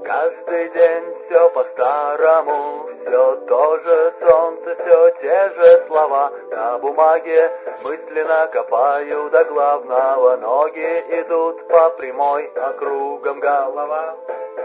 Каждый день все по-старому, все то же солнце, все те же слова. На бумаге мысленно копаю до главного, ноги идут по прямой, а кругом голова.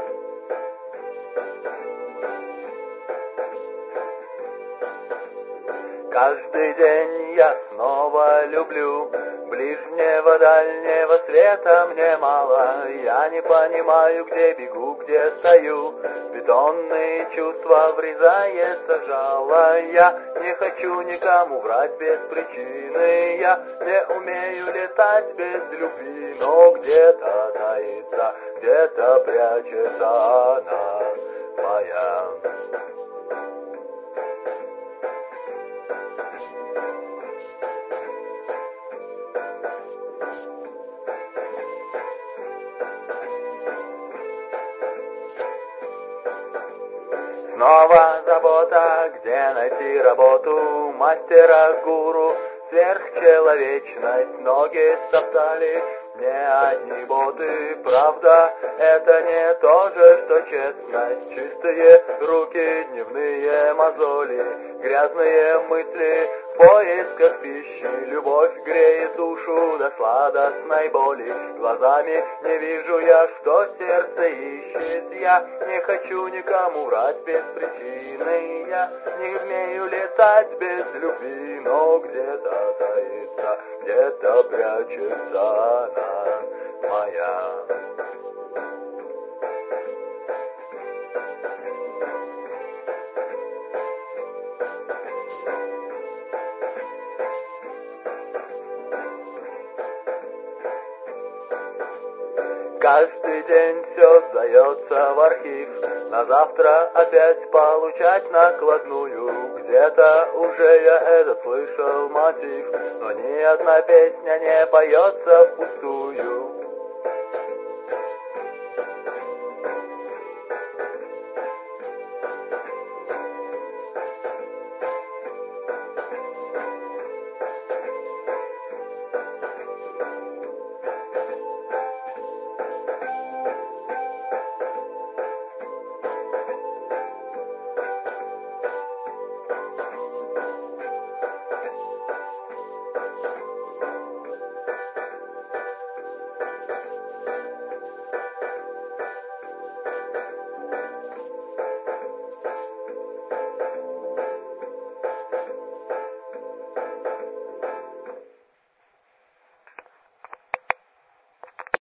Каждый день я снова люблю ближнего, дальнего света мне мало. Я не понимаю, где бегу, где стою. Бетонные чувства врезается жало. Я не хочу никому врать без причины. Я не умею летать без любви. Но где-то таится, где-то прячется она моя. Снова забота, где найти работу, мастера-гуру, сверхчеловечность, ноги стоптали, не одни боты, правда, это не то же, что честность, чистые руки, дневные мозоли, грязные мысли, в поисках пищи, любовь греет душу до сладостной боли, глазами не вижу я, что сердце ищет, я не хочу никому врать без причины, я не умею летать без любви, но где-то таится, где-то прячется она моя. Каждый день все сдается в архив, на завтра опять получать накладную. Где-то уже я этот слышал мотив, но ни одна песня не поется впустую.